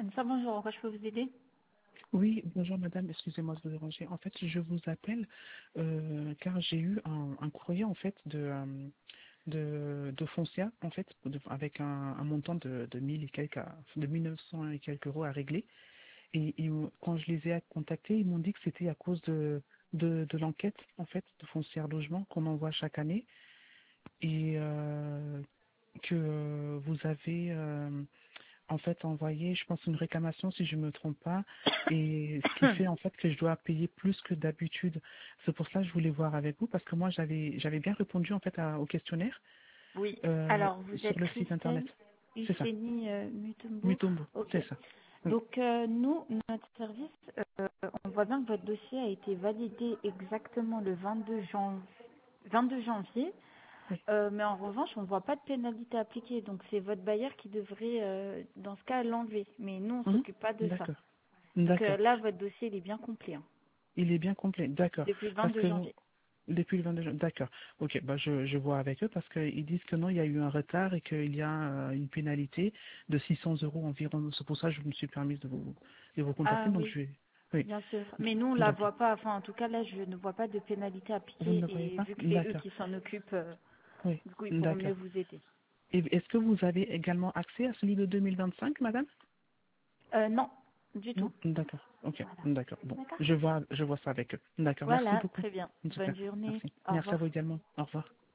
Ça, bonjour, en quoi je peux vous aider? Oui, bonjour madame, excusez-moi de vous déranger. En fait, je vous appelle car j'ai eu un courrier en fait de Foncia en fait avec un montant de 1000 et quelques, de 1900 et quelques euros à régler. Et quand je les ai contactés, ils m'ont dit que c'était à cause de l'enquête en fait de Foncière Logement qu'on envoie chaque année et que vous avez en fait envoyé, je pense, une réclamation si je me trompe pas, et ce qui fait en fait que je dois payer plus que d'habitude. C'est pour ça que je voulais voir avec vous parce que moi j'avais bien répondu en fait au questionnaire Oui. Alors, vous sur êtes le site internet. Christelle C'est ça, Husseini Mutombo. Mutombo, Ok. c'est ça. Oui. Donc, nous, notre service, on voit bien que votre dossier a été validé exactement le 22 janvier. Oui. Mais en revanche, on ne voit pas de pénalité appliquée. Donc, c'est votre bailleur qui devrait, dans ce cas, l'enlever. Mais nous, on ne Mhm. s'occupe pas de ça. D'accord, Donc, d'accord. là, votre dossier, il est bien complet, hein, Il est bien complet, d'accord. depuis le Parce 22 que janvier. depuis le 22 juin, d'accord. Ok, bah je vois avec eux parce qu'ils disent que non, il y a eu un retard et qu'il y a une pénalité de 600 euros environ. C'est pour ça que je me suis permis de vous contacter. Ah Donc oui. je vais, oui, Bien sûr. Mais nous, on la d'accord. voit pas. Enfin, en tout cas, là, je ne vois pas de pénalité Vous ne appliquée. le voyez Et pas? vu que c'est eux D'accord. qui s'en occupent, Oui, du coup, ils pourront mieux d'accord. vous aider. Et est-ce que vous avez également accès à celui de 2025, madame? Non, du Non? tout. D'accord. Ok, Voilà. d'accord. Bon, D'accord. je vois ça avec eux. D'accord. Merci Voilà, beaucoup. très bien. En tout cas, Bonne journée. merci. Au Merci à revoir. vous également. Au revoir.